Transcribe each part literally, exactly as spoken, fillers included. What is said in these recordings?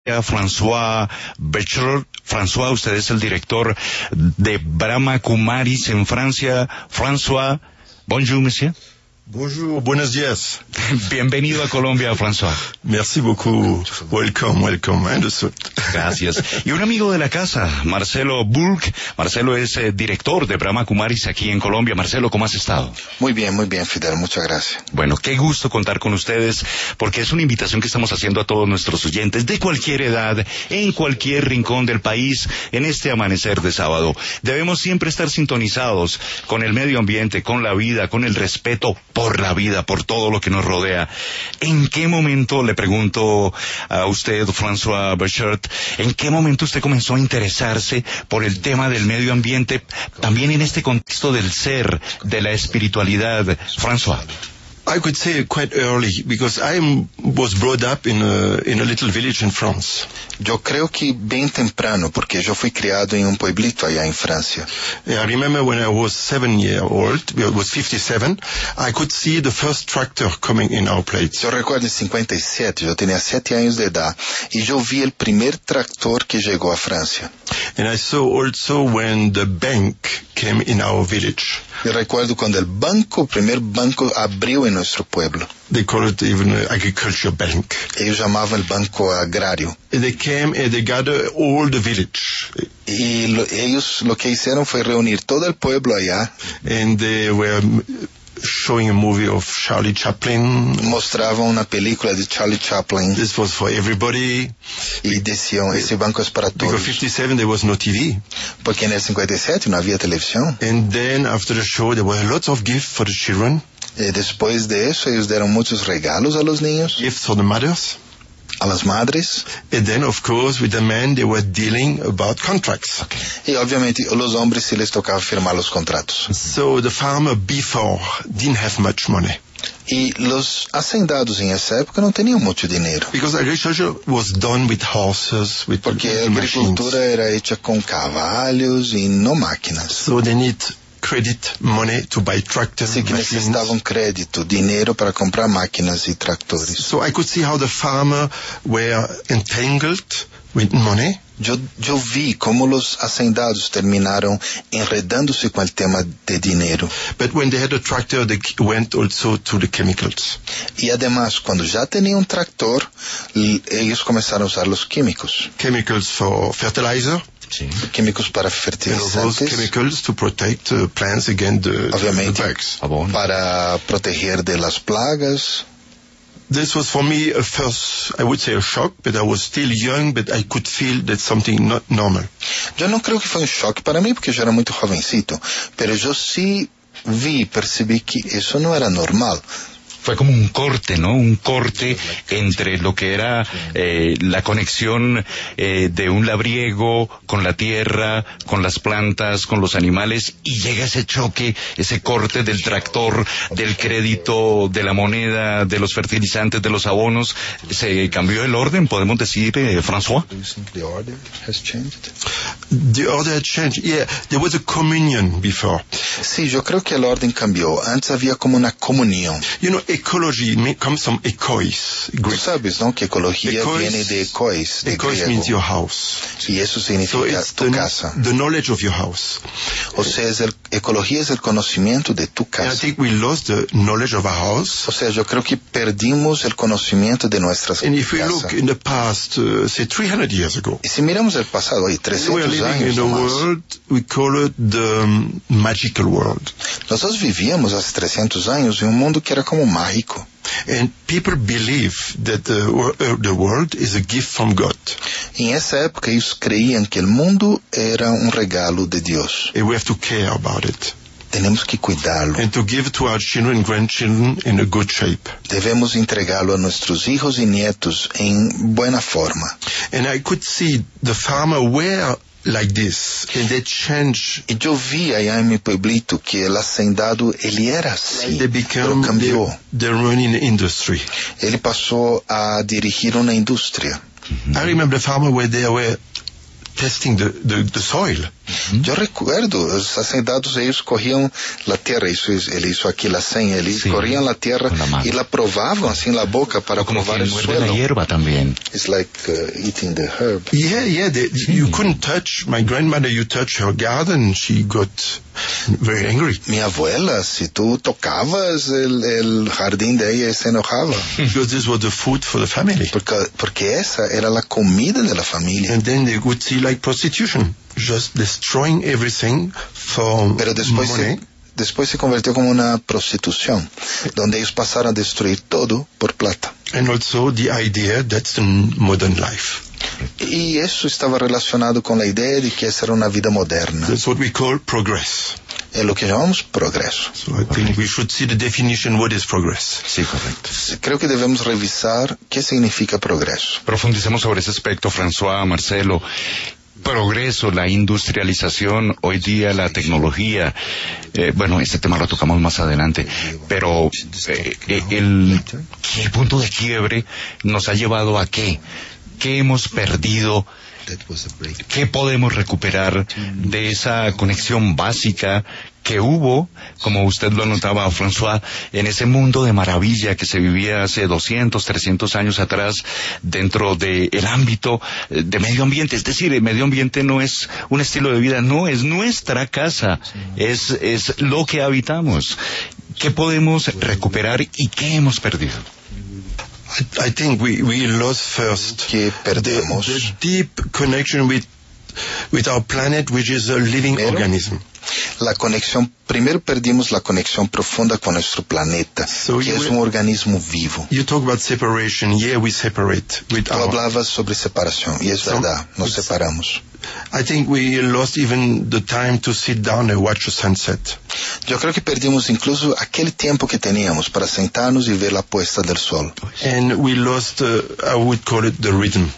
François Bechert. François, usted es el director de Brahma Kumaris en Francia. François, bonjour, monsieur. Bonjour, buenos días. Bienvenido a Colombia, François. Merci beaucoup. Welcome, welcome. Understood. Gracias. Y un amigo de la casa, Marcelo Bulk. Marcelo es eh, director de Brahma Kumaris aquí en Colombia. Marcelo, ¿cómo has estado? Muy bien, muy bien, Fidel. Muchas gracias. Bueno, qué gusto contar con ustedes, porque es una invitación que estamos haciendo a todos nuestros oyentes de cualquier edad, en cualquier rincón del país, en este amanecer de sábado. Debemos siempre estar sintonizados con el medio ambiente, con la vida, con el respeto por la vida, por todo lo que nos rodea. ¿En qué momento, le pregunto a usted, François Bechert, en qué momento usted comenzó a interesarse por el tema del medio ambiente, también en este contexto del ser, de la espiritualidad? François. I could say quite early, because I am, was brought up in a, in a little village in France. Yo creo que bem temprano, porque yo fui criado en un pueblito allá en Francia. I remember when I was seven years old, it was fifty-seven, I could see the first tractor coming in our place. Yo recuerdo en cincuenta y siete, yo tenía siete años de edad, y yo vi el primer tractor que llegó a Francia. And I saw also when the bank came in our village. Yo recuerdo cuando el banco, el primer banco abrió en nuestro pueblo. They call it even an agriculture bank. Ellos llamaban el banco agrario. And they came and they gathered all the village. Y lo, ellos lo que hicieron fue reunir todo el pueblo allá. And they were showing a movie of Charlie Chaplin. Mostraban una película de Charlie Chaplin. This was for everybody. Y decían, ese banco es para todos. Because fifty-seven there was no T V. Porque en el cincuenta y siete no había televisión. And then after the show there were lots of gifts for the children. Y después de eso ellos dieron muchos regalos a los niños. Gifts for the mothers. A las madres. And then of course with the men they were dealing about contracts. Okay. Y obviamente los hombres sí les tocaba firmar los contratos. So the farmer before didn't have much money. Y los hacendados en esa época no tenían mucho dinero. Because agriculture was done with horses, with Porque la agricultura era hecha con caballos y no máquinas. So they need credit money to buy tractors. Así que necesitaban crédito, dinero para comprar máquinas y tractores. So I could see how the farmer were entangled with money. Yo, yo vi cómo los hacendados terminaron enredándose con el tema de dinero. But when they had a tractor, they went also to the chemicals. Y además, cuando ya tenían un tractor, ellos comenzaron a usar los químicos. Chemicals for fertilizer. Sí. Químicos para fertilizantes. Chemicals to protect uh, plants against the, Obviamente, the bugs. Para proteger de las plagas. This was for me a first, I would say a shock, but I was still young, but I could feel that something not normal. Yo no creo que fue un shock para mí, porque yo era muy jovencito, pero yo sí vi, percibí que eso no era normal. Fue como un corte, ¿no? Un corte entre lo que era eh, la conexión eh, de un labriego con la tierra, con las plantas, con los animales, y llega ese choque, ese corte del tractor, del crédito, de la moneda, de los fertilizantes, de los abonos. ¿Se cambió el orden, podemos decir, eh, François? The order has changed. The order had changed. Yeah, there was a communion before. Sí, yo creo que el orden cambió. Antes había como una comunión. You know, ecology comes from ecois. Tú sabes, ¿no? Que ecología ecois, viene de ecois, de ecois griego. Means your house. Y eso significa so tu the, casa. The knowledge of your house. O sea, es el, ecología es el conocimiento de tu casa. And I think we lost the knowledge of our house. O sea, yo creo que perdimos el conocimiento de nuestras casas. And if we look in the past, uh, say three hundred years ago. Y si miramos el pasado, hoy, trescientos años in a world, we call it the um, magical world. Nosotros vivíamos hace trescientos años en un mundo que era como mágico. And people believe that the, uh, the world is a gift from God. En esa época ellos creían que el mundo era un regalo de Dios. And we have to care about it. Tenemos que cuidarlo. And to give to our children and grandchildren in a good shape. Debemos entregarlo a nuestros hijos y nietos en buena forma. And I could see the farmer were like this, and they change. Y yo vi allá en mi pueblito que el hacendado, él era así, they become, pero cambió. They're running the industry. Él pasó a dirigir una industria. Mm-hmm. I remember the farmer where they were testing the, the, the soil. Uh-huh. Yo recuerdo, los hacendados, ellos cogían la tierra, eso es, él hizo aquí la seña, ellos sí, corrían la tierra la y la probaban así en la boca para como probar el suelo. La hierba también. It's like uh, eating the herb. Yeah, yeah, they, sí. You couldn't touch, my grandmother, you touch her garden, she got very angry. Mi abuela, si tú tocabas el, el jardín de ella, se enojaba. Because this was the food for the family. Porque, porque esa era la comida de la familia. And then they would see like prostitution, just destroying everything for Pero después money. Se, después se convirtió como una prostitución, donde ellos pasaron a destruir todo por plata. And also the idea that's the modern life. Y eso estaba relacionado con la idea de que esa era una vida moderna. That's what we call progress. Es lo que llamamos progreso. So I think we should see the definition, what is progress. Sí, correcto. Creo que debemos revisar qué significa progreso. Profundicemos sobre ese aspecto, François, Marcelo. Progreso, la industrialización, hoy día la tecnología, eh, bueno, este tema lo tocamos más adelante, pero eh, el, el punto de quiebre nos ha llevado a qué, qué hemos perdido, qué podemos recuperar de esa conexión básica que hubo, como usted lo anotaba, François, en ese mundo de maravilla que se vivía hace doscientos, trescientos años atrás dentro del ámbito de medio ambiente. Es decir, el medio ambiente no es un estilo de vida, no, es nuestra casa, es, es lo que habitamos. ¿Qué podemos recuperar y qué hemos perdido? I, I think we, we lost first que perdemos the, the deep connection with, with our planet, which is a living Pero, organism. La conexión, primero perdimos la conexión profunda con nuestro planeta, so que es un organismo vivo. You talk about separation, yeah, we separate. With Tú our... hablabas sobre separación, y es so, verdad, nos separamos. I think we lost even the time to sit down and watch a sunset. Yo creo que perdimos incluso aquel tiempo que teníamos para sentarnos y ver la puesta del sol. And we lost, uh, I would call it the rhythm.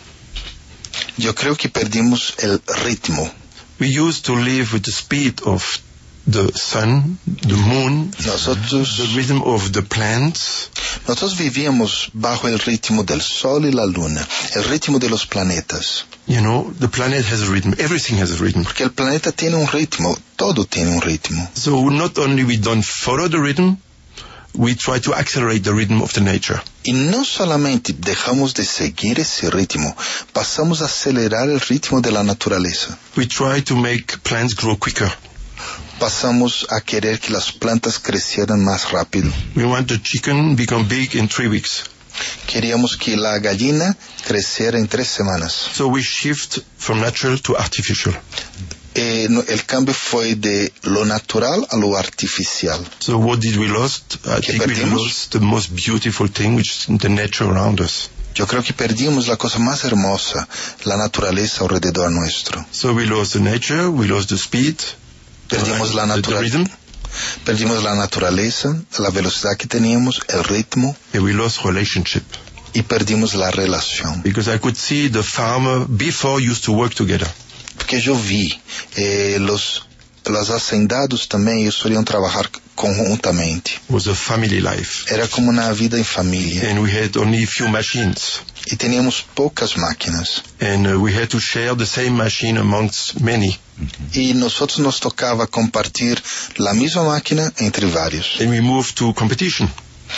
Yo creo que perdimos el ritmo. We used to live with the speed of the sun, the moon, nosotros, the rhythm of the plants. Nosotros vivíamos bajo el ritmo del sol y la luna, el ritmo de los planetas. You know, the planet has a rhythm. Everything has a rhythm. Porque el planeta tiene un ritmo, todo tiene un ritmo. So not only we don't follow the rhythm, we try to accelerate the rhythm of the nature. Y no solamente dejamos de seguir ese ritmo, pasamos a acelerar el ritmo de la naturaleza. We try to make plants grow quicker. Pasamos a querer que las plantas crecieran más rápido. We want the chicken become big in three weeks. Queríamos que la gallina creciera en tres semanas. So we shift from natural to artificial. Eh, no, el cambio fue de lo natural a lo artificial. So what did we lost? I think perdimos? we lost the most beautiful thing, which is the nature around us. Yo creo que perdimos la cosa más hermosa, la naturaleza alrededor nuestro. So we lost the nature, we lost the speed, perdimos the, la naturaleza, perdimos la naturaleza, la velocidad que teníamos, el ritmo. And we lost relationship. Y perdimos la relación. Because I could see the farmer before used to work together. Porque yo vi, eh, los, los hacendados también, ellos solían trabajar conjuntamente. It was a family life. Era como una vida en familia. And we had only a few machines. Y teníamos pocas máquinas. And uh, we had to share the same machine amongst many. Y nosotros nos tocaba compartir la misma máquina entre varios. And we moved to competition.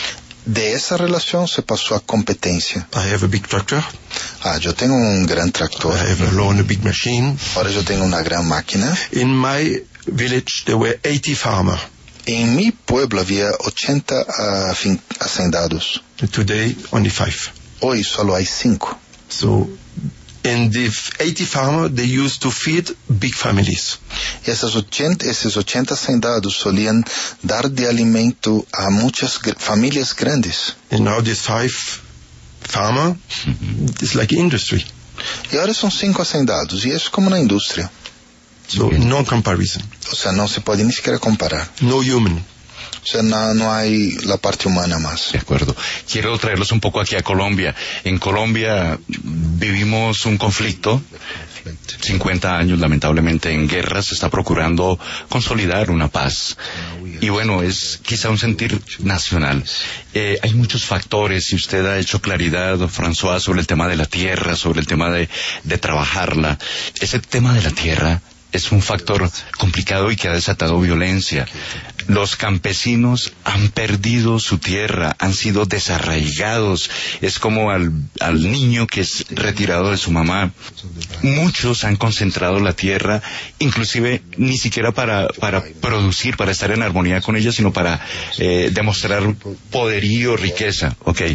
De esa relación se pasó a competencia. I have a big tractor. Ah, yo tengo un gran tractor. I have alone a big machine. Ahora yo tengo una gran máquina. In my village there were eighty farmers. En mi pueblo había ochenta uh, hacendados. Today only five. Hoy solo hay cinco. So, in the eighty farmers they used to feed big families. Esas ochenta, esos ochenta hacendados solían dar de alimento a muchas gr- familias grandes. And now these five farmers, it's like industry. Y ahora son cinco hacendados y es como una industria. So no comparison. O sea, no se puede ni siquiera comparar. No human. O sea, no, no hay la parte humana más. De acuerdo. Quiero traerlos un poco aquí a Colombia. En Colombia vivimos un conflicto. cincuenta años, lamentablemente, en guerra. Se está procurando consolidar una paz. Y bueno, es quizá un sentir nacional. Eh, hay muchos factores, y usted ha hecho claridad, François, sobre el tema de la tierra, sobre el tema de, de trabajarla. Ese tema de la tierra es un factor complicado y que ha desatado violencia. Los campesinos han perdido su tierra, han sido desarraigados. Es como al, al niño que es retirado de su mamá. Muchos han concentrado la tierra, inclusive ni siquiera para, para producir, para estar en armonía con ella, sino para eh, demostrar poderío, riqueza. Okay.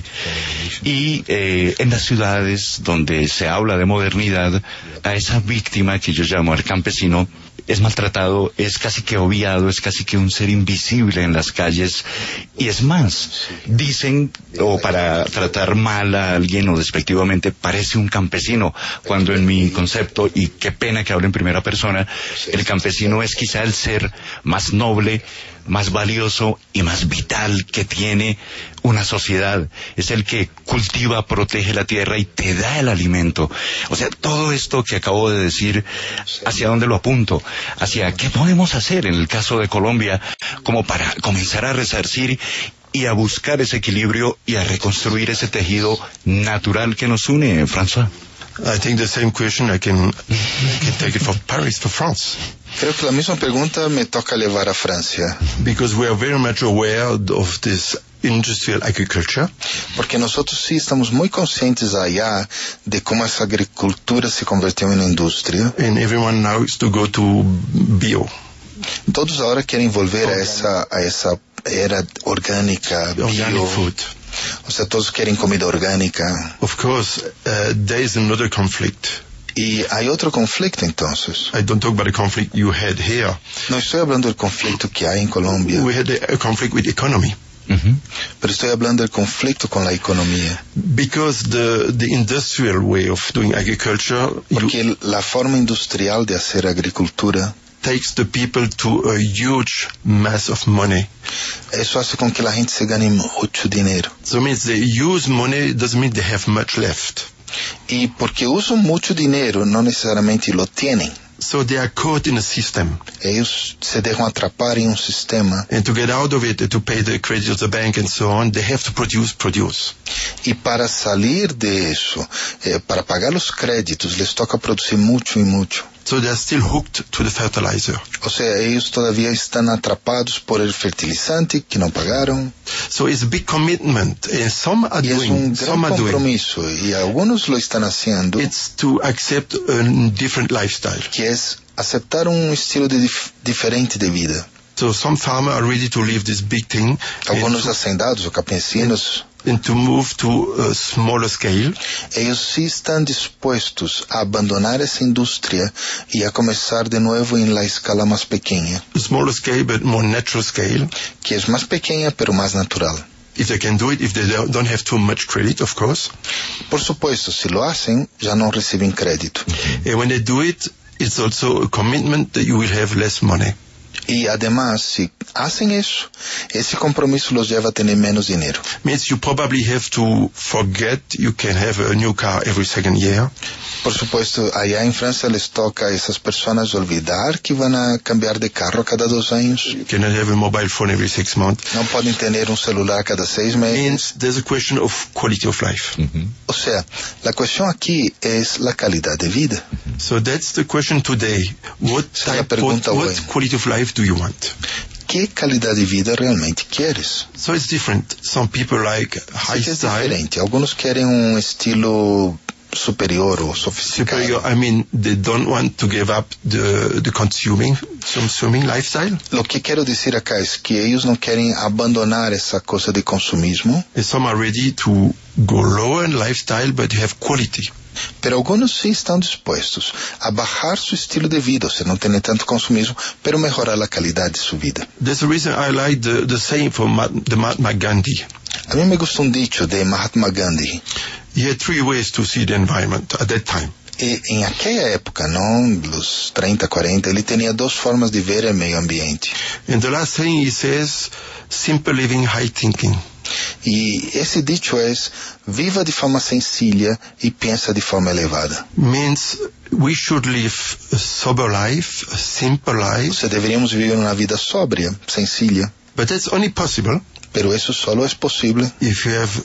Y eh, en las ciudades donde se habla de modernidad, a esa víctima que yo llamo al campesino, es maltratado, es casi que obviado, es casi que un ser invisible en las calles. Y es más, dicen, o para tratar mal a alguien o despectivamente, parece un campesino, cuando en mi concepto, y qué pena que hable en primera persona, el campesino es quizá el ser más noble, más valioso y más vital que tiene una sociedad. Es el que cultiva, protege la tierra y te da el alimento. O sea, todo esto que acabo de decir, ¿hacia dónde lo apunto? Hacia qué podemos hacer en el caso de Colombia como para comenzar a resarcir y a buscar ese equilibrio y a reconstruir ese tejido natural que nos une, François. I think the same question I can, I can take it for Paris, for France. Creo que la misma pregunta me toca levar a Francia. Because we are very much aware of this industrial agriculture. Porque nosotros sí estamos muy conscientes allá de cómo esa agricultura se convirtió en industria. And everyone now is to go to bio. Todos ahora quieren volver a esa, a esa era orgánica, bio. Organic food. O sea, todos quieren comida orgánica. Of course, uh, there is another conflict. Y hay otro conflicto entonces. I don't talk about the conflict you had here. No estoy hablando del conflicto que hay en Colombia. We had a, a conflict with economy. Uh-huh. Pero estoy hablando del conflicto con la economía. Because the, the industrial way of doing agriculture... Porque you, la forma industrial de hacer agricultura takes the people to a huge mass of money. Eso hace con que la gente se gane mucho dinero. So it means they use money doesn't mean they have much left. Y porque usan mucho dinero, no necesariamente lo tienen. So they are caught in a system. Ellos se dejan atrapar en un sistema. And to get out of it, to pay the credit of the bank and so on, they have to produce, produce. Y para salir de eso, eh, para pagar los créditos, les toca producir mucho y mucho. So they are still hooked to the fertilizer. O sea, ellos todavía están atrapados por el fertilizante que no pagaron. So it's a big commitment. And some are y doing, es un gran some are compromiso, doing. y algunos lo están haciendo. It's to accept a different lifestyle. Que es aceptar un estilo de dif- diferente de vida. So some farmers are ready to leave this big thing. Algunos hacendados o campesinos. And to move to a smaller scale. Ellos sí están dispuestos a abandonar esa industria y a comenzar de nuevo en la escala más pequeña. A smaller scale, but more natural scale. Que es más pequeña, pero más natural. If they can do it, if they don't have too much credit, of course. Por supuesto, si lo hacen, ya no reciben crédito. And when they do it, it's also a commitment that you will have less money. Y además, si hacen eso, ese compromiso los lleva a tener menos dinero. Means you probably have to forget you can have a new car every second year. Por supuesto, allá en Francia les toca a esas personas olvidar que van a cambiar de carro cada dos años. You cannot have a mobile phone every six months. No pueden tener un celular cada seis meses. Means there's a question of quality of life. Uh-huh. O sea, la cuestión aquí es la calidad de vida. So that's the question today. What type, what, what quality of life do you want? ¿Qué calidad de vida realmente quieres? So it's different. Some people like high sí, es style. Diferente. Algunos quieren un estilo superior o sofisticado. Superior, I mean, they don't want to give up the, the consuming, consuming lifestyle. Lo que quiero decir acá es que ellos no quieren abandonar esa cosa de consumismo. And some are ready to go lower in lifestyle, but have quality. Pero algunos sí están dispuestos a bajar su estilo de vida, o sea, no tener tanto consumismo, pero mejorar la calidad de su vida. That's the reason I like the, the saying from the Mahatma Gandhi. A mí me gusta un dicho de Mahatma Gandhi. He had three ways to see the environment at that time. E em aquella época, ¿no? Los treinta, cuarenta, ele tenía dos formas de ver el medio ambiente. And the last thing he says, simple living, high thinking. E esse dicho es, viva de forma sencilla e pensa de forma elevada. Means we should live a sober life, a simple life. O sea, deveríamos vivir uma vida sóbria, sencilla. But that's only possible. Pero eso solo es posible if you have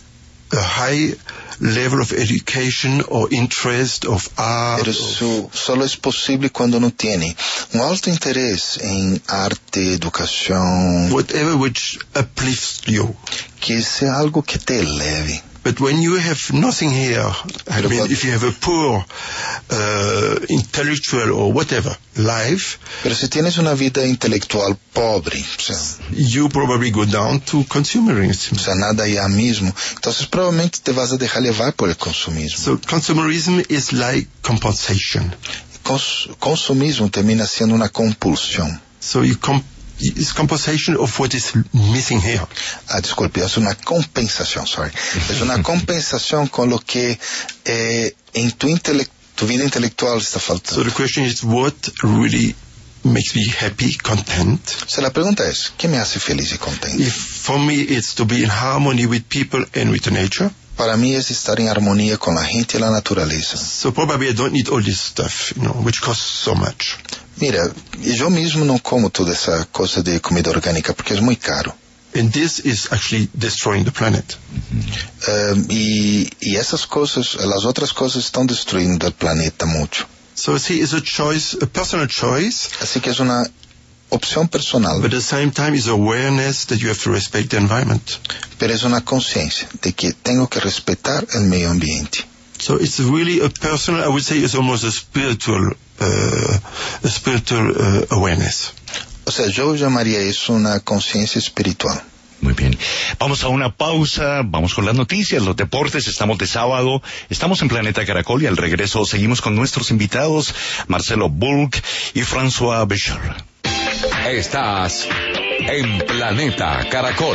a high level of education or interest of art. Pero eso solo es posible cuando uno tiene un alto interés en arte, educación. Whatever which uplifts you. Que sea algo que te eleve. But when you have nothing here, I mean, if you have a poor, uh, intellectual or whatever life, pero si tienes una vida intelectual pobre, o sea, you probably go down to consumerism. O sea, nada ya mismo. Entonces probablemente te vas a dejar llevar por el consumismo. So consumerism is like compensation. Cons- consumismo termina siendo una compulsión. So you comp It's compensation of what is missing here. Ah, disculpe, es una compensación, sorry. Es una compensación con lo que eh, en tu, intele- tu vida intelectual está faltando. So the question is, what really makes me happy, content? O sea, la pregunta es, ¿qué me hace feliz y contento? If for me it's to be in harmony with people and with nature. Para mí es estar en armonía con la gente y la naturaleza. So probably I don't need all this stuff, you know, which costs so much. Mira, yo mismo no como toda esa cosa de comida orgánica porque es muy caro. And this is actually destroying the planet. Um, y, y esas cosas, las otras cosas están destruyendo el planeta mucho. So see, it's a choice, a personal choice. Así que es una opción personal. But at the same time, it's awareness that you have to respect the environment. Pero es una conciencia de que tengo que respetar el medio ambiente. So it's really a personal, I would say it's almost a spiritual, uh, a spiritual uh, awareness. O sea, yo llamaría eso una conciencia espiritual. Muy bien. Vamos a una pausa, vamos con las noticias, los deportes, estamos de sábado, estamos en Planeta Caracol y al regreso seguimos con nuestros invitados, Marcelo Bulc y François Béchard. Estás en Planeta Caracol.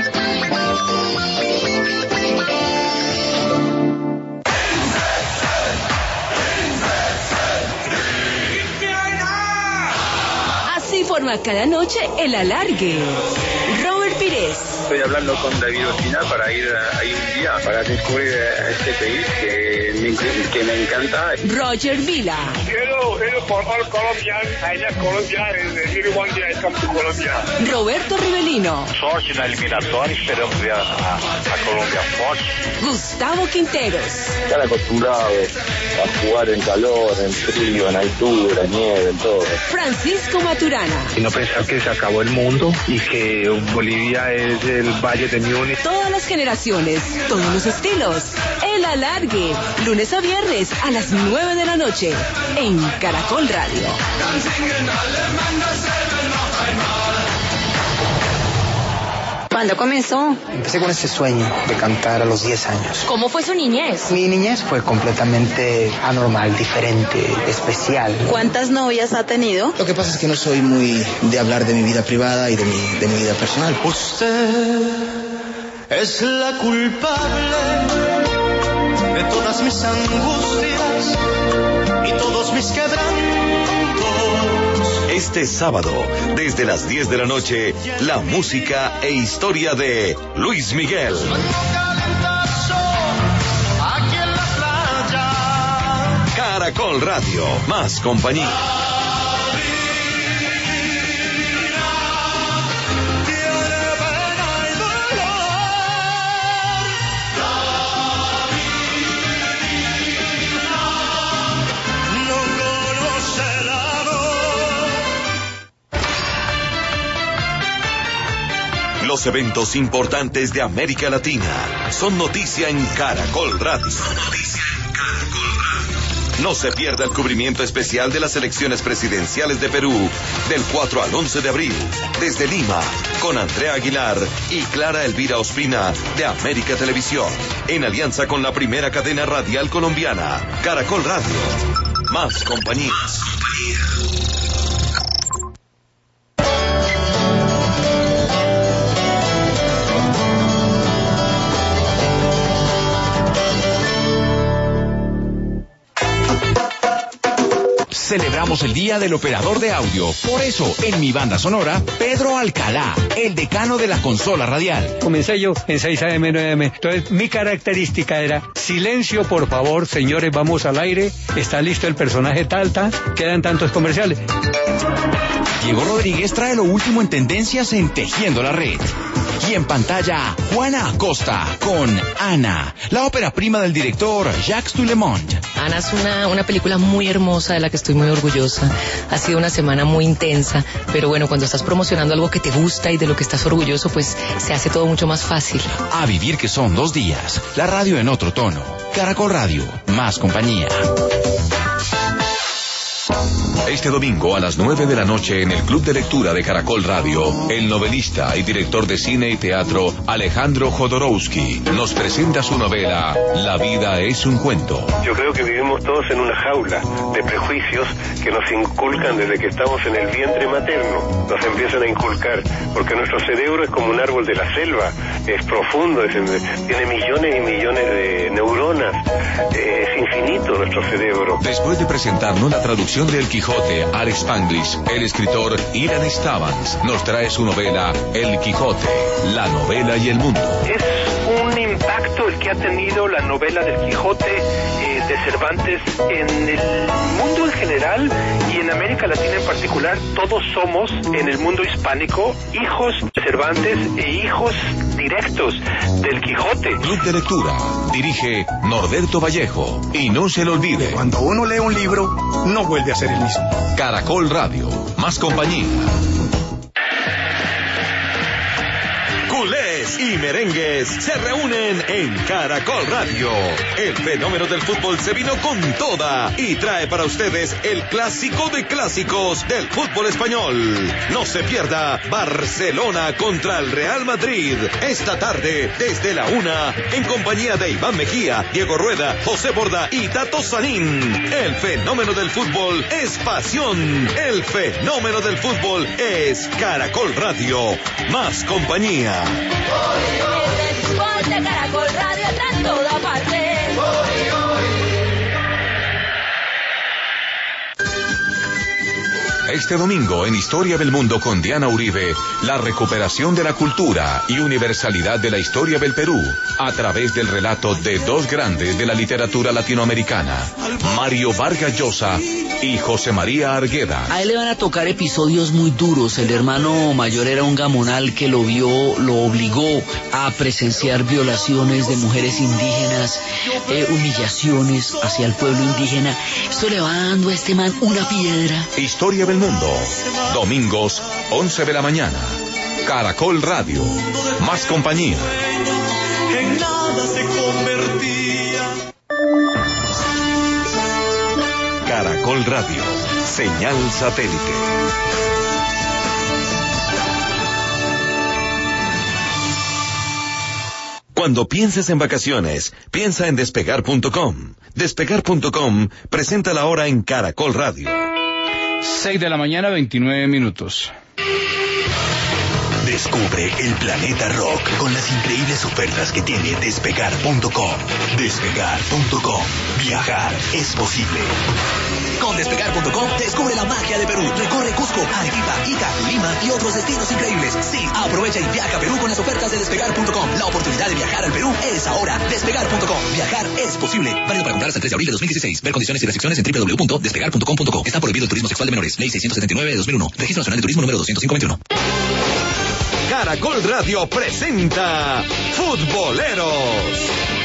Forma cada noche el alargue. Robert Pires. Estoy hablando con David Ospina para ir a, ahí un día para descubrir a este país que me, que me encanta. Roger Vila. Hello, hello for all Colombians. I love Colombia and really one day I come to Colombia. Roberto Rivelino. Sorte na eliminatória, esperamos ver a, a, a Colômbia forte. Gustavo Quinteros. Están acostumbrados a jugar en calor, en frío, en altura, en nieve, en todo. Francisco Maturana. Y no pensar que se acabó el mundo y que Bolivia es el Valle de Múnich. Todas las generaciones, todos los estilos. El alargue. Lunes a viernes a las nueve de la noche en Caracol Radio. ¿Cuándo comenzó? Empecé con ese sueño de cantar a los diez años. ¿Cómo fue su niñez? Mi niñez fue completamente anormal, diferente, especial. ¿Cuántas novias ha tenido? Lo que pasa es que no soy muy de hablar de mi vida privada y de mi, de mi vida personal. Usted es la culpable de todas mis angustias y todos mis quebrantos. Este sábado, desde las diez de la noche, la música e historia de Luis Miguel. Caracol Radio, más compañía. Los eventos importantes de América Latina son noticia en Caracol Radio. Son noticia en Caracol Radio. No se pierda el cubrimiento especial de las elecciones presidenciales de Perú del cuatro al once de abril desde Lima con Andrea Aguilar y Clara Elvira Ospina de América Televisión en alianza con la primera cadena radial colombiana, Caracol Radio. Más compañía. Más compañía. Celebramos el Día del Operador de Audio. Por eso, en mi banda sonora, Pedro Alcalá, el decano de la consola radial. Comencé yo en seis A M, nueve A M. Entonces, mi característica era, silencio, por favor, señores, vamos al aire. Está listo el personaje tal, tal. Quedan tantos comerciales. Diego Rodríguez trae lo último en tendencias en Tejiendo la Red. Y en pantalla, Juana Acosta con Ana, la ópera prima del director Jacques Toulemont. Ana es una, una película muy hermosa de la que estoy muy orgullosa. Ha sido una semana muy intensa, pero bueno, cuando estás promocionando algo que te gusta y de lo que estás orgulloso, pues se hace todo mucho más fácil. A vivir que son dos días. La radio en otro tono. Caracol Radio, más compañía. Este domingo a las nueve de la noche en el Club de Lectura de Caracol Radio, el novelista y director de cine y teatro Alejandro Jodorowsky nos presenta su novela La vida es un cuento. Yo creo que vivimos todos en una jaula de prejuicios que nos inculcan desde que estamos en el vientre materno. Nos empiezan a inculcar, porque nuestro cerebro es como un árbol de la selva, es profundo, es, tiene millones y millones de neuronas, es infinito nuestro cerebro. Después de presentarnos la traducción de El Quijote al Spanglish, el escritor Ilan Stavans nos trae su novela El Quijote, la novela y el mundo. Es un impacto el que ha tenido la novela del Quijote eh, de Cervantes en el mundo en general y en América Latina en particular. Todos somos, en el mundo hispánico, hijos de Cervantes e hijos directos del Quijote. Club de Lectura, dirige Norberto Vallejo. Y no se lo olvide, cuando uno lee un libro, no vuelve a ser el mismo. Caracol Radio, más compañía. Culés y merengues se reúnen en Caracol Radio. El fenómeno del fútbol se vino con toda y trae para ustedes el clásico de clásicos del fútbol español. No se pierda Barcelona contra el Real Madrid esta tarde desde la una en compañía de Iván Mejía, Diego Rueda, José Borda y Tato Sanín. El fenómeno del fútbol es pasión. El fenómeno del fútbol es Caracol Radio, más compañía. El fútbol de Caracol Radio está en toda parte. Este domingo en Historia del Mundo con Diana Uribe, la recuperación de la cultura y universalidad de la historia del Perú a través del relato de dos grandes de la literatura latinoamericana, Mario Vargas Llosa y José María Argueda. A él le van a tocar episodios muy duros. El hermano mayor era un gamonal que lo vio, lo obligó a presenciar violaciones de mujeres indígenas, eh, humillaciones hacia el pueblo indígena. Esto le va dando a este man una piedra. Historia del Mundo, domingos, once de la mañana. Caracol Radio, más compañía. En nada se convertía. Caracol Radio, señal satélite. Cuando pienses en vacaciones, piensa en despegar punto com. Despegar punto com presenta la hora en Caracol Radio. seis de la mañana, veintinueve minutos. Descubre el planeta rock con las increíbles ofertas que tiene Despegar punto com. Despegar punto com. Viajar es posible. Con Despegar punto com descubre la magia de Perú. Recorre Cusco, Arequipa, Ica, Lima y otros destinos increíbles. Sí, aprovecha y viaja a Perú con las ofertas de Despegar punto com. La oportunidad de viajar al Perú es ahora. Despegar punto com. Viajar es posible. Válido para comprar hasta el tres de abril de dos mil dieciséis. Ver condiciones y restricciones en doble u doble u doble u punto despegar punto com punto co. Está prohibido el turismo sexual de menores. Ley seiscientos setenta y nueve de dos mil uno. Registro Nacional de Turismo número doscientos cinco veintiuno. Caracol Radio presenta Futboleros.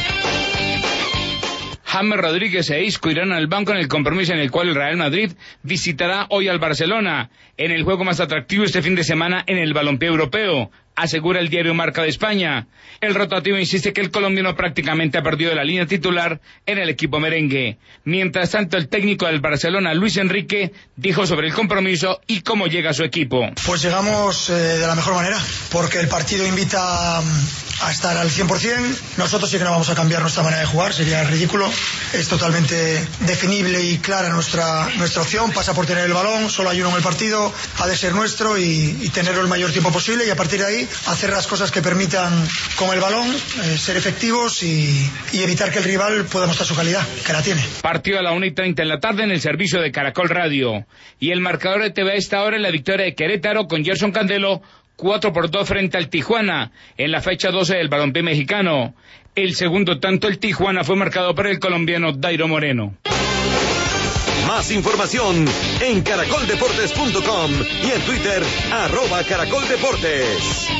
James Rodríguez e Isco irán al banco en el compromiso en el cual el Real Madrid visitará hoy al Barcelona, en el juego más atractivo este fin de semana en el balompié europeo, asegura el diario Marca de España. El rotativo insiste que el colombiano prácticamente ha perdido la línea titular en el equipo merengue. Mientras tanto, el técnico del Barcelona, Luis Enrique, dijo sobre el compromiso y cómo llega su equipo. Pues llegamos eh, de la mejor manera, porque el partido invita a estar al cien por ciento. Nosotros sí que no vamos a cambiar nuestra manera de jugar, sería ridículo. Es totalmente definible y clara nuestra, nuestra opción. Pasa por tener el balón, solo hay uno en el partido, ha de ser nuestro y, y tenerlo el mayor tiempo posible, y a partir de ahí hacer las cosas que permitan con el balón, eh, ser efectivos y, y evitar que el rival pueda mostrar su calidad, que la tiene. Partido a la una y treinta en la tarde en el servicio de Caracol Radio. Y el marcador de T V a esta hora en la victoria de Querétaro con Gerson Candelo, cuatro por dos frente al Tijuana, en la fecha doce del balompié mexicano. El segundo tanto el Tijuana fue marcado por el colombiano Dairo Moreno. Más información en caracol deportes punto com y en Twitter, arroba caracoldeportes.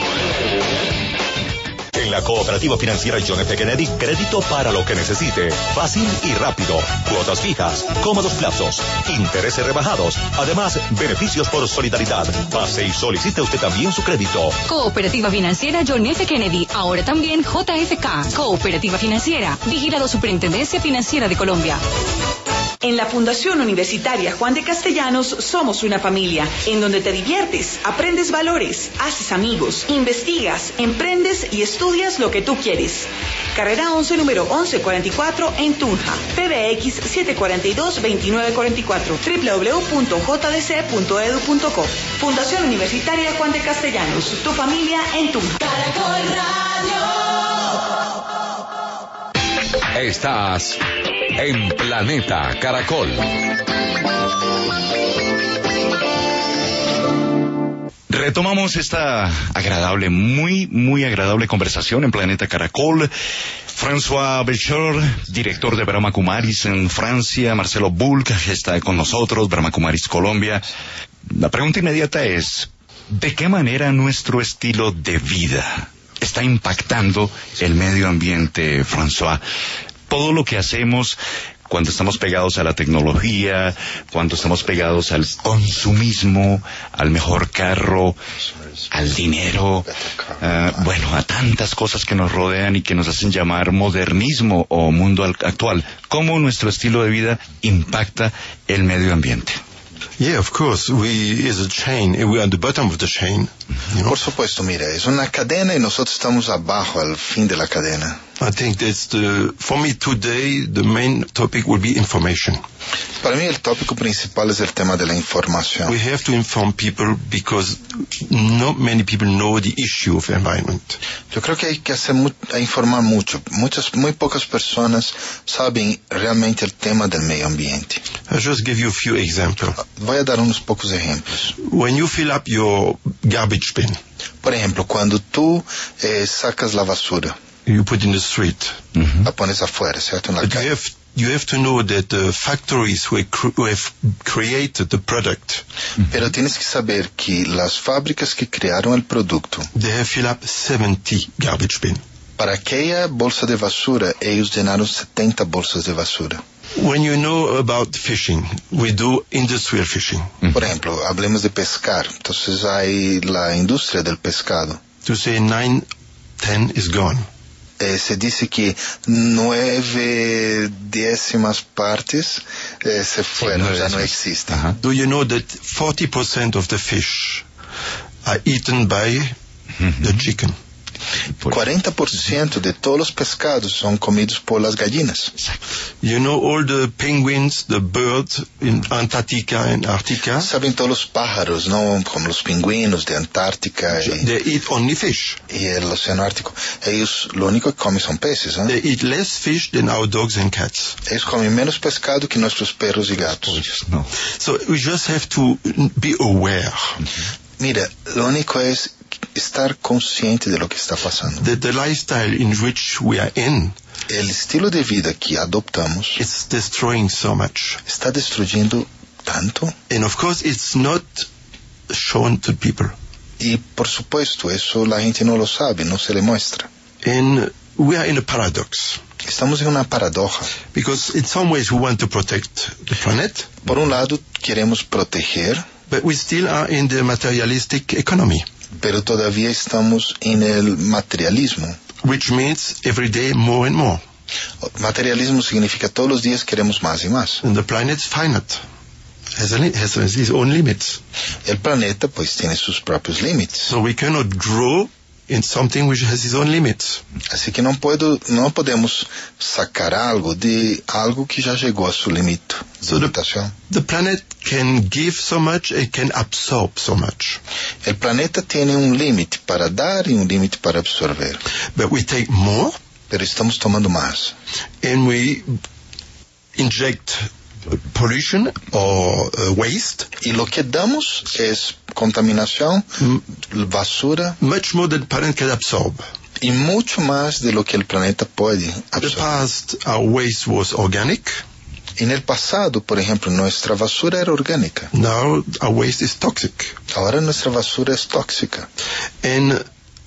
En la Cooperativa Financiera John F. Kennedy, crédito para lo que necesite. Fácil y rápido. Cuotas fijas, cómodos plazos, intereses rebajados. Además, beneficios por solidaridad. Pase y solicite usted también su crédito. Cooperativa Financiera John F. Kennedy, ahora también J F K. Cooperativa Financiera, vigilado Superintendencia Financiera de Colombia. En la Fundación Universitaria Juan de Castellanos somos una familia en donde te diviertes, aprendes valores, haces amigos, investigas, emprendes y estudias lo que tú quieres. Carrera once, número once cuarenta y cuatro en Tunja. P B X siete cuatro dos, dos nueve cuatro cuatro. w w w punto j d c punto e d u punto co. Fundación Universitaria Juan de Castellanos. Tu familia en Tunja. Caracol Radio. Estás en Planeta Caracol. Retomamos esta agradable, muy, muy agradable conversación en Planeta Caracol. François Belchor, director de Brahma Kumaris en Francia. Marcelo Bulc está con nosotros, Brahma Kumaris Colombia. La pregunta inmediata es, ¿de qué manera nuestro estilo de vida está impactando el medio ambiente, François? Todo lo que hacemos cuando estamos pegados a la tecnología, cuando estamos pegados al consumismo, al mejor carro, al dinero, uh, bueno, a tantas cosas que nos rodean y que nos hacen llamar modernismo o mundo actual. ¿Cómo nuestro estilo de vida impacta el medio ambiente? Yeah, of course. We is a chain. We are at the bottom of the chain. You know? Por supuesto, mira, es una cadena y nosotros estamos abajo, al fin de la cadena. I think that's the, for me today, the main topic will be information. Para mí el tópico principal es el tema de la información. We have to inform people because not many people know the issue of environment. Yo creo que hay que hacer mu- hay informar mucho. Muchas, muy pocas personas saben realmente el tema del medio ambiente. I'll just give you a few examples. Voy a dar unos pocos ejemplos. When you fill up your garbage bin, por ejemplo, cuando tú eh, sacas la basura, you put in the street. Mm-hmm. La pones afuera, ¿cierto? En la But calle. You have, you have to know that the factories who, cr- who have created the product, mm-hmm. pero tienes que saber que las fábricas que crearon el producto, they have filled up seventy garbage bin. Para aquella bolsa de basura, ellos llenaron setenta bolsas de basura. When you know about fishing, we do industrial fishing. Mm-hmm. Por ejemplo, hablemos de pescar. Entonces hay la industria del pescado. To say nine, ten is gone. Eh, se dice que nueve décimas partes eh, se fueron, sí, ya no existen. Uh-huh. Do you know that forty percent of the fish are eaten by mm-hmm. the chicken? cuarenta por ciento de todos los pescados son comidos por las gallinas. You know all the penguins, the birds in Antarctica and Arctica? Saben todos los pájaros, ¿no? Como los pingüinos de Antártica. Y, they eat only fish. Y el océano Ártico. Ellos lo único que comen son peces, ¿no? They eat less fish than our dogs and cats. Ellos comen menos pescado que nuestros perros y gatos. No. So we just have to be aware. Mm-hmm. Mira, lo único es estar consciente de lo que está pasando. The, the lifestyle in which we are in, el estilo de vida que adoptamos, it's destroying so much. Está destruyendo tanto. And of course, it's not shown to people. Y por supuesto, eso la gente no lo sabe, no se le muestra. And we are in a paradox. Estamos en una paradoja. Because in some ways we want to protect the planet. Por un lado, queremos proteger. But we still are in the materialistic economy. Pero todavía estamos en el materialismo. Which means every day more and more. Materialismo significa todos los días queremos más y más. And the planet's finite. Has, a, has its own limits. El planeta pues tiene sus propios límites. So we cannot grow in something which has its own limits. Así que no puedo, no podemos sacar algo de algo que ya llegó a su límite. So the, the planet can give so much, it can absorb so much. El planeta tiene un límite para dar y un límite para absorber. But we take more. Pero estamos tomando más. And we inject pollution or uh, waste. Y lo que damos es contaminación, mm. basura. Much more than the planet can absorb. Y mucho más de lo que el planeta puede absorber. In the past, our waste was organic. En el pasado, por ejemplo, nuestra basura era orgánica. Now our waste is toxic. Ahora nuestra basura es tóxica. And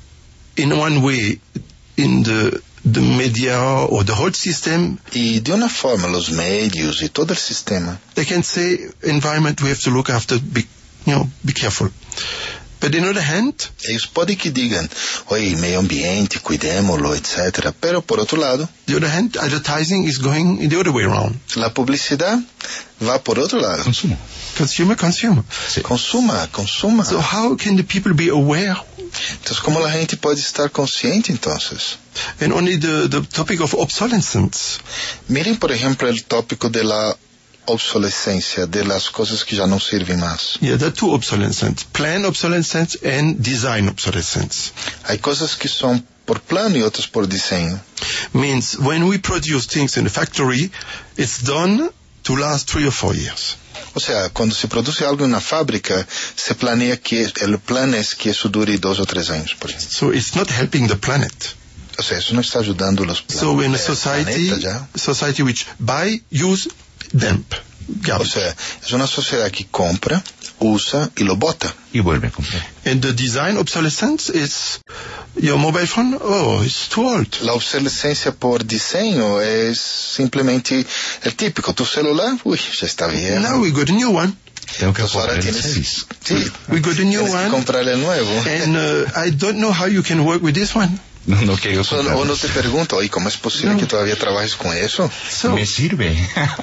in one way, in the the media or the whole system, y de una forma los medios y todo el sistema, they can say environment we have to look after, be, you know, be careful. But on the other hand, ellos pueden que digan, oye, medio ambiente, cuidémoslo, etcétera. Pero por otro lado, the other hand, advertising is going in the other way around. La publicidad va por otro lado. Consumo. Consumer, consumer. Sí. Consuma, consuma. So how can the people be aware? Entonces, ¿cómo la gente puede estar consciente entonces? And only the, the topic of obsolescence. Miren, por ejemplo, el tópico de la obsolescencia, de las cosas que ya no sirven más. Yeah, there are two obsolescence. Plan obsolescence and design obsolescence. Hay cosas que son por plano y otras por diseño. Means when we produce things in the factory, it's done to last three or four years. O sea, cuando se produce algo en una fábrica, se planea que, el plan es que eso dure dos o tres años, por ejemplo. So it's not helping the planet. O sea, eso no está ayudando a los planetas. So in a society, society which buy, use, dump. O sea, es una sociedad que compra, usa y lo bota. Y vuelve a comprar. And the design obsolescence is your mobile phone, oh, it's too old. La obsolescencia por diseño es simplemente el típico. Tu celular, uy, ya está viejo. Now we got a new one. Tengo que Entonces ahora tienes, sí, we got a new tienes one. que comprarle el nuevo. And uh, I don't know how you can work with this one. No, no quiero so, o no te pregunto, ¿y cómo es posible no. que todavía trabajes con eso? So, me sirve.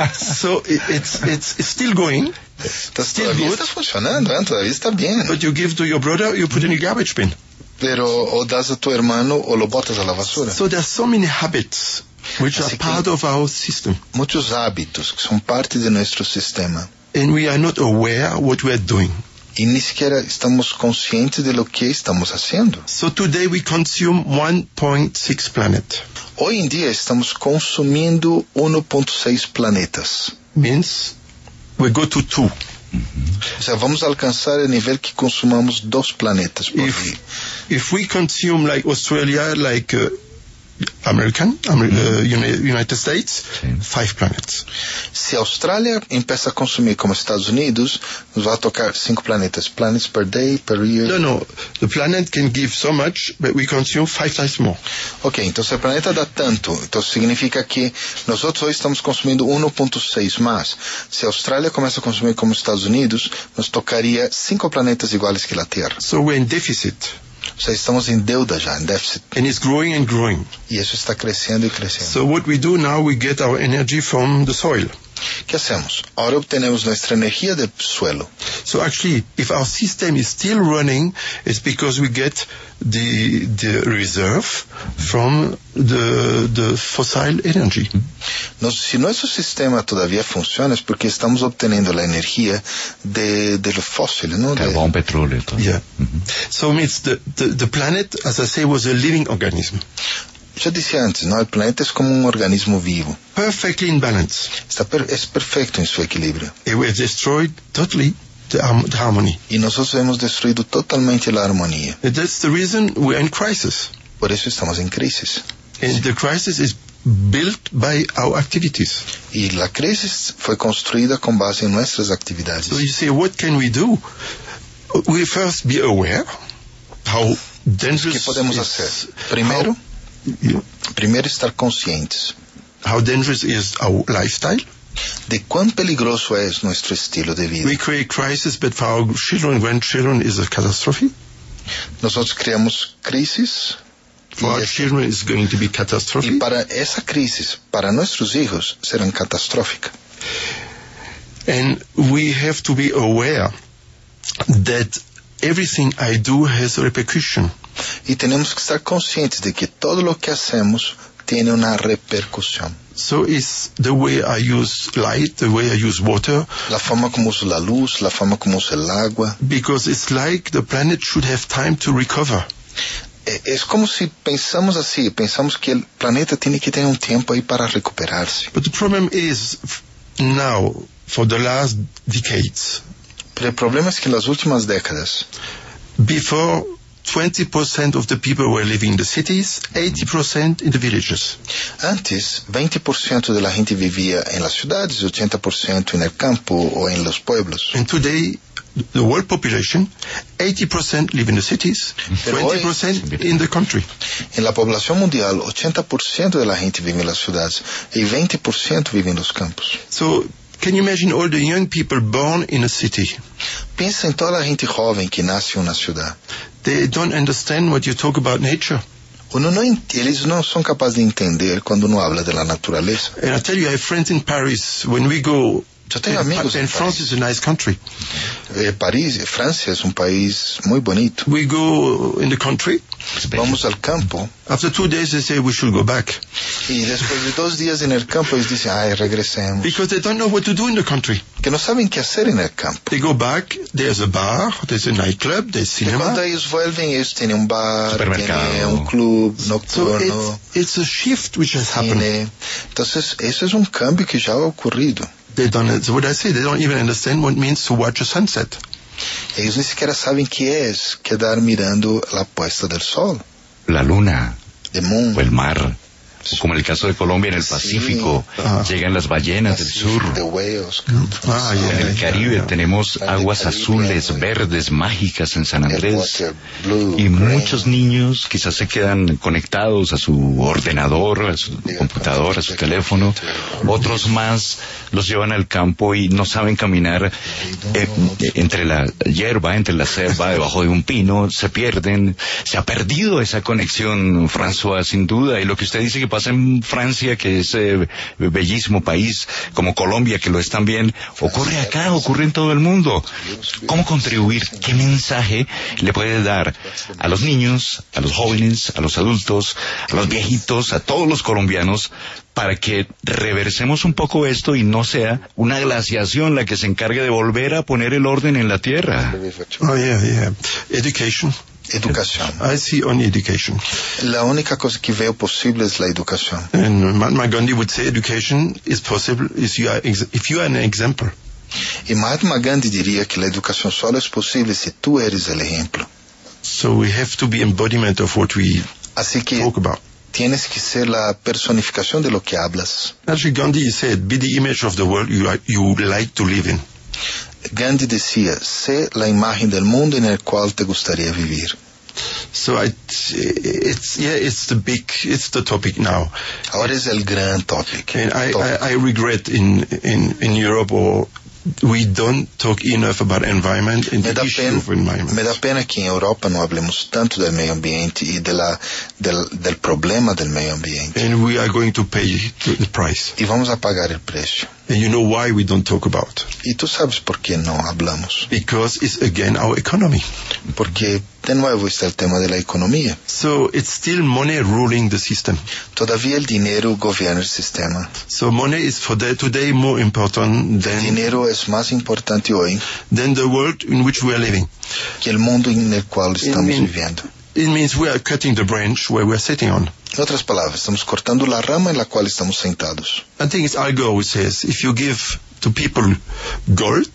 So it, it's it's it's still going. Entonces, still todavía good. Está funcionando, ¿eh? Todavía está bien. But you give to your brother, you put in a garbage bin. Pero o das a tu hermano o lo botas a la basura. So there are so many habits which Así are part of our system. Muchos hábitos que son parte de nuestro sistema. And we are not aware what we are doing. Y ni siquiera estamos conscientes de lo que estamos haciendo. So today we consume one point six planet. Hoy en día estamos consumiendo uno punto seis planetas. Means we go to two. Mm-hmm. O sea, vamos a alcanzar el nivel que consumamos dos planetas por if, día. If we consume like Australia, like uh, American, Amer mm-hmm. uh, United States, sí. Five planets. Se Australia empieza a consumir como Estados Unidos, nos va a tocar cinco planetas. Planets per day, per year. No, no. The planet can give so much, but we consume five times more. Ok, entonces el planeta da tanto. Entonces significa que nosotros hoy estamos consumiendo uno punto seis más. Si Australia comienza a consumir como Estados Unidos, nos tocaría cinco planetas iguales que la Tierra. So we're in deficit. O sea, estamos en deuda ya, en déficit. And it's growing and growing. Y eso está creciendo y creciendo. So what we do now, we get our energy from the soil. ¿Qué hacemos? Ahora obtenemos nuestra energía del suelo. So actually, if our system is still running, it's because we get the the reserve from the the fossil energy. Nos, si nuestro sistema todavía funciona es porque estamos obteniendo la energía de de los fósiles, ¿no? Carbón, de, petróleo, todo. Yeah. Mm-hmm. So means the, the the planet, as I say, was a living organism. Yo decía antes, ¿no? El planeta es como un organismo vivo. Perfectly in balance. Está per, es perfecto en su equilibrio. It was destroyed totally the, um, the harmony. Y nosotros hemos destruido totalmente la armonía. And that's the reason we're in crisis. Por eso estamos en crisis. And the crisis is built by our activities. Y la crisis fue construida con base en nuestras actividades. So you say, what can we do? We first be aware how dangerous. ¿Qué podemos is, hacer? Primero. How, Yeah. Primero estar conscientes. How dangerous is our lifestyle? De cuán peligroso es nuestro estilo de vida. We create crisis, but for our children and grandchildren is a catastrophe. Nosotros creamos crisis. For our children is going to be catastrophe. Y para esa crisis, para nuestros hijos, serán catastrófica. And we have to be aware that everything I do has a repercussion. Y tenemos que estar conscientes de que todo lo que hacemos tiene una repercusión. So it's the way I use light, the way I use water. La forma como uso la luz, la forma como uso el agua. Because it's like the planet should have time to recover. Es como si pensamos así, pensamos que el planeta tiene que tener un tiempo ahí para recuperarse. But the problem is now, for the last decades. Pero el problema es que en las últimas décadas, before twenty percent of the people were living in the cities, eighty percent in the villages. Antes, veinte por ciento de la gente vivía en las ciudades y ochenta por ciento en el campo o en los pueblos. And today, the world population, eighty percent live in the cities, twenty percent in the country. En la población mundial, ochenta por ciento de la gente vive en las ciudades y veinte por ciento vive en los campos. So, can you imagine all the young people born in a city? Piensa en toda la gente joven que nace en una ciudad. They don't understand what you talk about nature. Uno no, eles não são capazes de entender quando uno habla de la naturaleza. And I tell you, I have friends in Paris. When we go, Eu tenho amigos and France is a nice country. Eh, Paris, Francia es un país muy bonito. We go in the country. Vamos al campo. After two days they say we should go back. Y después de dos días en el campo ellos dicen, ay, regresemos. Because they don't know what to do in the country. Que no saben qué hacer en el campo. They go back, there's a bar, there's a nightclub, there's cinema. Y cuando ellos vuelven, ellos tienen un bar, tienen un club nocturno. So it's, it's a shift which has happened. Cine. Entonces, eso es un cambio que ya ha ocurrido. They don't, so what I say, they don't even understand what it means to watch a sunset. Ellos ni siquiera saben qué es quedar mirando la puesta del sol. La luna. The moon. O el mar. O como en el caso de Colombia, en el Pacífico, sí. uh-huh. llegan las ballenas del sur. The whales. Ah, yeah, en el Caribe yeah. tenemos aguas azules, verdes, mágicas en San Andrés. Blue, y green. Muchos niños quizás se quedan conectados a su ordenador, a su computador, a su teléfono. Otros más los llevan al campo y no saben caminar eh, entre la hierba, entre la selva, debajo de un pino, se pierden. Se ha perdido esa conexión, François, sin duda. Y lo que usted dice que pasa en Francia, que es eh, bellísimo país, como Colombia, que lo es también, ocurre acá, ocurre en todo el mundo. ¿Cómo contribuir? ¿Qué mensaje le puede dar a los niños, a los jóvenes, a los adultos, a los viejitos, a todos los colombianos, para que reversemos un poco esto y no sea una glaciación la que se encargue de volver a poner el orden en la tierra? Oh, yeah, yeah. Education. Educación. I see only education. La única cosa que veo posible es la educación. And Mahatma Gandhi would say education is possible if you are, if you are an example. Y Mahatma Gandhi diría que la educación solo es posible si tú eres el ejemplo. So we have to be embodiment of what we Así que talk about. Tienes que ser la personificación de lo que hablas. Actually, Gandhi said, be the image of the world you, you would like to live in. Gandhi decía, sé la imagen del mundo en el cual te gustaría vivir. So I, it's yeah, it's the big, it's the topic now. Ahora es el gran topic. And I, I, I regret in in in Europe or we don't talk enough about environment and the issue of environment. Me da pena que en Europa no hablemos tanto del medio ambiente y de la del del problema del medio ambiente. And we are going to pay the price. Y vamos a pagar el precio. And you know why we don't talk about? Y tú sabes por qué no hablamos. Because it's again our economy. Porque de nuevo está el tema de la economía. So it's still money ruling the system. Todavía el dinero gobierna el sistema. So money is for the, today more important than. El dinero es más importante hoy. Than the world in which we are living. Que el mundo en el cual estamos mean, viviendo. It means we are cutting the branch where we are sitting on. En otras palabras, estamos cortando la rama en la cual estamos sentados. I think it's Al Gore who says, if you give to people gold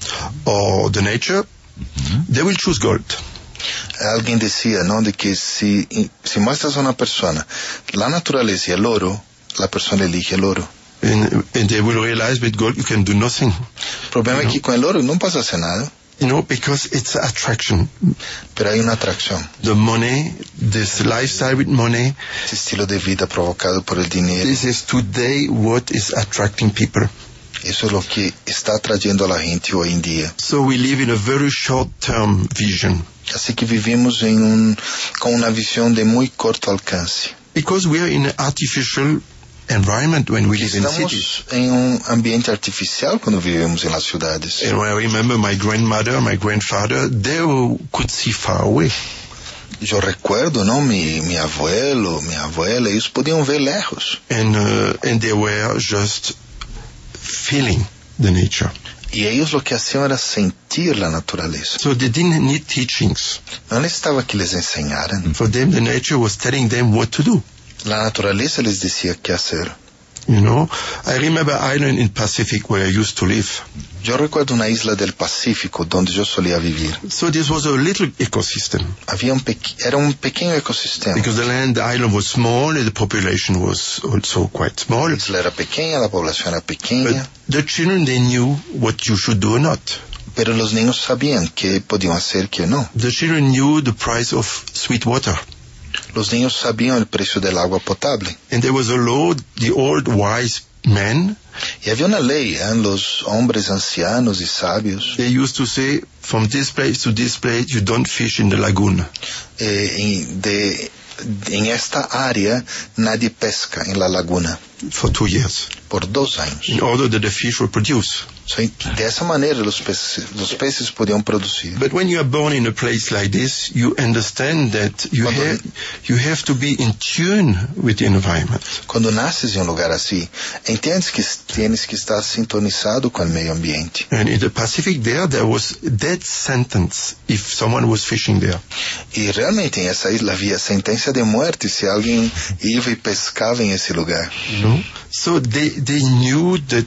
or the nature, mm-hmm. they will choose gold. Alguien decía, ¿no? De que si, si muestras a una persona la naturaleza y el oro, la persona elige el oro. And, and they will realize with gold you can do nothing. El problema es que con el oro no pasa a hacer nada. You know, because it's attraction. Pero hay una atracción. The money, this lifestyle with money. Este estilo de vida provocado por el dinero. This is today what is attracting people. Eso es lo que está atrayendo a la gente hoy en día. So we live in a very short-term vision. Así que vivimos en un, con una visión de muy corto alcance. Because we are in an artificial environment when we live in cities. Estamos en un ambiente artificial cuando vivimos en las ciudades. And when I remember my grandmother, my grandfather, they could see far away. Yo recuerdo, ¿no? Mi, mi abuelo, mi abuela, ellos podían ver lejos. And, uh, and they were just feeling the nature. Y ellos lo que hacían era sentir la naturaleza. So they didn't need teachings. No necesitaba que les enseñaran. For them, the nature was telling them what to do. La naturaleza les decía qué hacer. You know, I remember island in Pacific where I used to live. Yo recuerdo una isla del Pacífico donde yo solía vivir. So this was a little ecosystem. Había un peque- era un pequeño ecosistema. Because the land, the island was small and the population was also quite small. La isla era pequeña, la población era pequeña. But the children, they knew what you should do or not. Pero los niños sabían qué podían hacer, qué no. The children knew the price of sweet water. Los niños sabían el precio del agua potable. And there was a law, the old wise men, y había una ley, ¿eh? Los hombres ancianos y sabios. They used to say, from this place to this place, you don't fish in the lagoon. Eh, en, de, en esta área nadie pesca en la laguna. For two years. Por dos años. In order that the fish will produce. So, de esa manera los peces, los peces podían producir. But when you are born in a place like this, you understand that you cuando, have you have to be in tune with the environment. Cuando naces en un lugar así, entiendes que tienes que estar sintonizado con el medio ambiente. And in the Pacific there, there was a death sentence if someone was fishing there. Y realmente en esa isla había sentencia de muerte si alguien iba y pescaba en ese lugar. You know? So they they knew that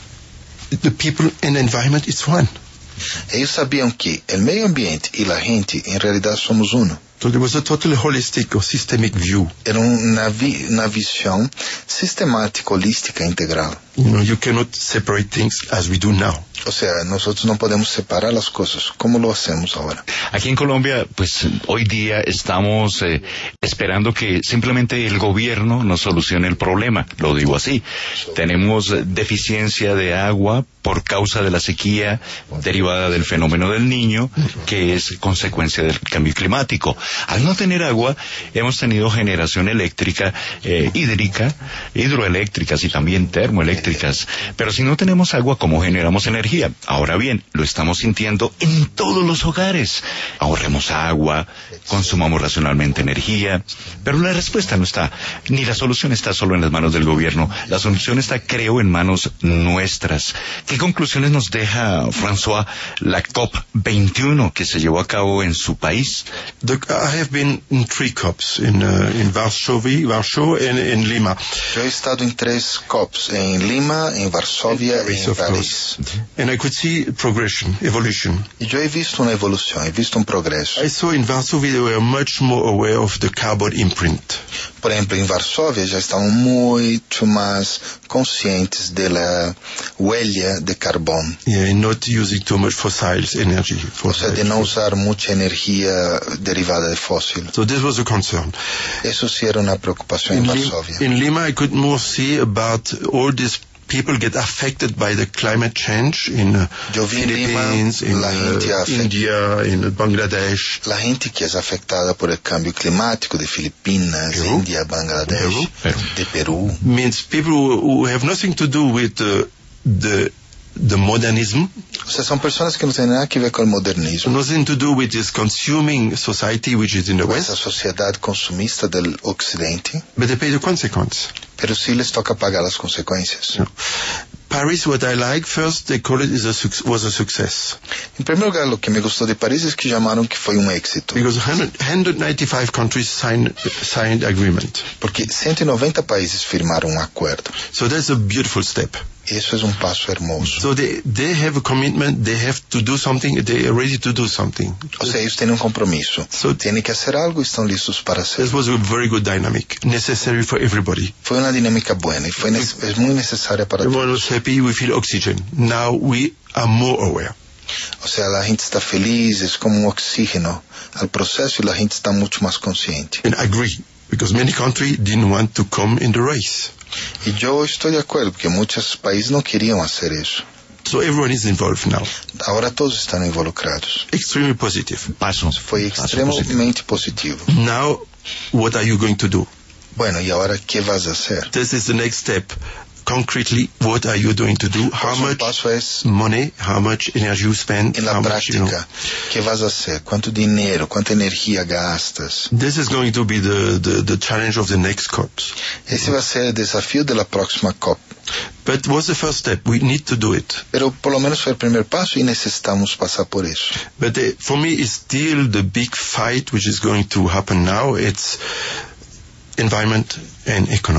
the people and the environment is one. Ellos sabían que el medio ambiente y la gente en realidad somos uno. So there was a totally holistic or systemic view. Era una, vi, una visión sistemática, holística, integral. You know, you cannot separate things as we do now. O sea, nosotros no podemos separar las cosas como lo hacemos ahora. Aquí en Colombia, pues hoy día estamos eh, esperando que simplemente el gobierno nos solucione el problema. Lo digo así. Tenemos deficiencia de agua por causa de la sequía derivada del fenómeno del Niño, que es consecuencia del cambio climático. Al no tener agua, hemos tenido generación eléctrica, eh, hídrica, hidroeléctricas y también termoeléctricas. Pero si no tenemos agua, ¿cómo generamos energía? Ahora bien, lo estamos sintiendo en todos los hogares. Ahorremos agua, consumamos racionalmente energía, pero la respuesta no está, ni la solución está solo en las manos del gobierno. La solución está, creo, en manos nuestras. ¿Qué conclusiones nos deja, François, la COP veintiuno que se llevó a cabo en su país? The, I have been in three COPs, in, uh, in Varsovia, Warsaw and in Lima. Yo he estado en tres COPs, en Lima, en Varsovia y en París. And I could see progression, evolution. Y yo he visto una evolución, he visto un progreso. I saw in Varsovia they were much more aware of the carbon imprint. Por ejemplo, en Varsovia ya estaban mucho más conscientes de la huella de carbón. Yeah, and not using too much fossil energy. O sea, de no usar mucha energía derivada de fósil. So this was a concern. Eso sí era una preocupación en, en Varsovia. In Lima I could more see about all these people get affected by the climate change in uh, Philippines, in uh, India, in Bangladesh. La gente que es afectada por el cambio climático de Filipinas, Perú, India, Bangladesh, Perú, de Perú. Means people who, who have nothing to do with uh, the the modernism. O sea, son personas que no tienen nada que ver con el modernismo. Nothing to do with this consuming society which is in the West. Esa sociedad consumista del Occidente. But they pay the consequence. Pero sí les toca pagar las consecuencias. Yeah. Paris, what I like first, they call it is a was a success. En primer lugar, lo que me gustó de París es que llamaron que fue un éxito. Because one hundred ninety-five countries signed signed agreement. Porque ciento noventa países firmaron un acuerdo. So that's a beautiful step. Eso es un paso hermoso. So they they have a commitment, they have to do something, they are ready to do something. O sea, ellos tienen un compromiso. So tienen que hacer algo y están listos para hacerlo. This was a very good dynamic, necessary for everybody. Fue una dinámica buena y fue es muy necesaria para everyone todos. Was happy, we feel oxygen. Now we are more aware. O sea, la gente está feliz, es como un oxígeno al proceso y la gente está mucho más consciente. And agree, because many countries didn't want to come in the race. Y yo estoy de acuerdo porque muchos países no querían hacer eso. So everyone is involved now. Ahora todos están involucrados. Extremely positive. Paso. Fue extremadamente positivo. Now, what are you going to do? Bueno, y ahora qué vas a hacer? This is the next step. Concretely, what are you going to do? How much es, money, how much energy you spend? En la how práctica, much, you know. ¿Qué vas a hacer? ¿Cuánto dinero, cuánta energía gastas? This is going to be the, the, the challenge of the next COPs. Ese va a ser el desafío de la próxima COP. But what's the first step? We need to do it. Pero por lo menos fue el primer paso y necesitamos pasar por eso. But uh, for me, it's still the big fight which is going to happen now. It's environment and economy.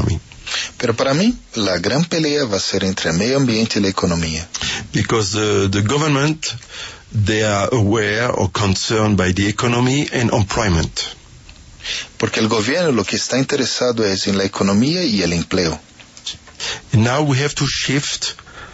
Pero para mí, la gran pelea va a ser entre el medio ambiente y la economía. Because the, the government, they are aware or concerned by the economy and employment. Porque el gobierno lo que está interesado es en la economía y el empleo. And now we have to shift.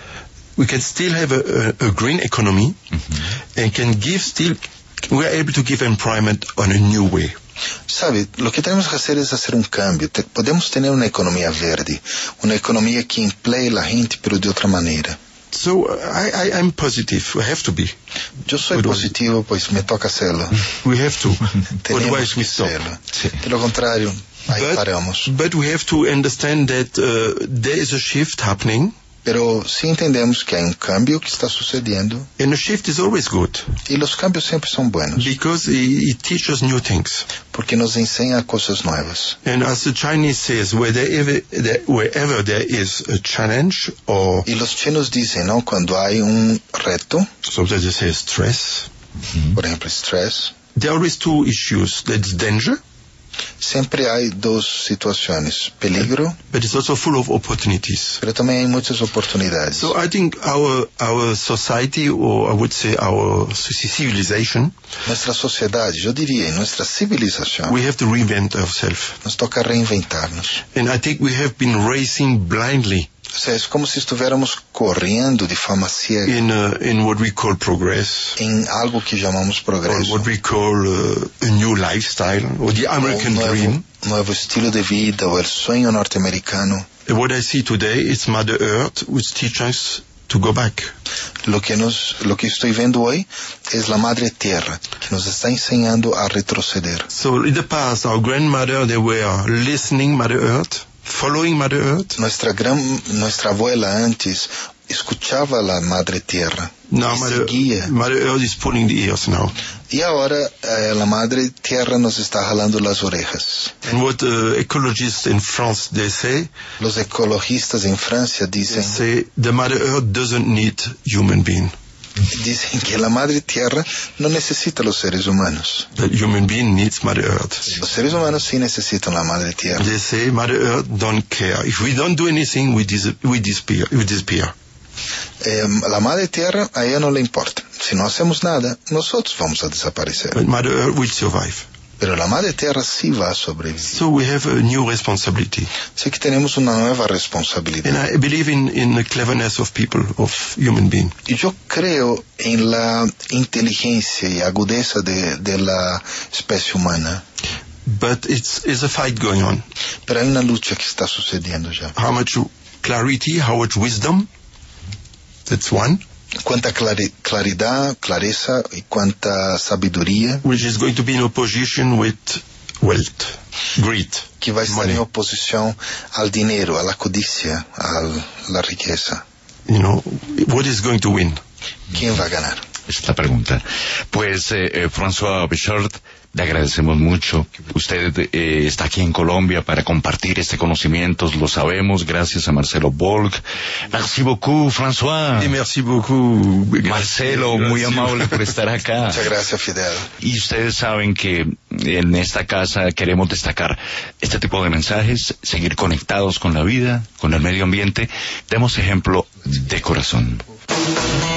We can still have a, a, a green economy, mm-hmm. and can give still, we are able to give employment on a new way. Sabe, lo que tenemos que hacer es hacer un cambio. Te, podemos tener una economía verde, una economía que emplee la gente, pero de otra manera. So I, I, I'm positive. We have to be. Yo soy But positivo, pues me toca hacerlo. We have to. Otherwise we stop. Sí. De lo contrario, ahí but, paramos. But we have to understand that uh, there is a shift happening. Pero sí entendemos que hay un cambio que está sucediendo. And a shift is always good. Y los cambios siempre son buenos. Because it, it teaches new things. Porque nos enseña cosas nuevas. And as the Chinese says, wherever, wherever there is a challenge or... Y los chinos dicen, ¿no? Cuando hay un reto. Sometimes they say stress. Mm-hmm. Por ejemplo, stress. There are always two issues. That's danger. Siempre hay dos situaciones, peligro, but it's also full of opportunities. Pero también hay muchas oportunidades. So I think our our society, or I would say our civilization, nuestra sociedade, yo diría, nuestra civilización, we have to reinvent ourselves. Nos toca reinventarnos. And I think we have been racing blindly. O sea, es como si estuviéramos corriendo de forma ciega. In, uh, in what we call progress. En algo que llamamos progreso. Or what we call uh, a new lifestyle, or the American nuevo, dream. Nuevo estilo de vida, o el sueño norteamericano. And what I see today is Mother Earth, which teaches us to go back. Lo que nos, lo que estoy viendo hoy es la Madre Tierra, que nos está enseñando a retroceder. So in the past, our grandmother, they were listening Mother Earth. Following Mother Earth. Nuestra gran, nuestra abuela antes escuchaba la Madre Tierra. Now Mother, Mother Earth is pulling the ears now. Y ahora eh, la Madre Tierra nos está jalando las orejas. And what uh, ecologists in France they say? Los ecologistas en Francia dicen. They say the Mother Earth doesn't need human being. Dicen que la Madre Tierra no necesita los seres humanos. The human being needs Mother Earth. Los seres humanos sí necesitan la Madre Tierra. They say Mother Earth don't care. If we don't do anything, we, dis- we disappear. We disappear. Eh, la Madre Tierra a ella no le importa. Si no hacemos nada, nosotros vamos a desaparecer. But Mother Earth will survive. Pero la Madre Tierra sí va a sobrevivir. So we have a new responsibility. Así que tenemos una nueva responsabilidad. And I believe in, in the cleverness of people, of human beings. Y yo creo en la inteligencia y agudeza de, de la especie humana. But it's, it's a fight going on. Pero hay una lucha que está sucediendo ya. How much clarity, how much wisdom? That's one. Cuánta clari- claridad, clareza y cuánta sabiduría. Which is going to be in opposition with wealth, greed. Que va a estar money. En oposición al dinero, a la codicia, a la riqueza. You know, what is going to win? ¿Quién va a ganar? Esa es la pregunta. Pues, eh, eh, François Béchard, le agradecemos mucho. Usted eh, está aquí en Colombia para compartir este conocimiento, lo sabemos, gracias a Marcelo Bolk. Merci beaucoup, François. Y merci beaucoup. Marcelo, gracias. Muy amable por estar acá. Muchas gracias, Fidel. Y ustedes saben que en esta casa queremos destacar este tipo de mensajes, seguir conectados con la vida, con el medio ambiente. Demos ejemplo de corazón.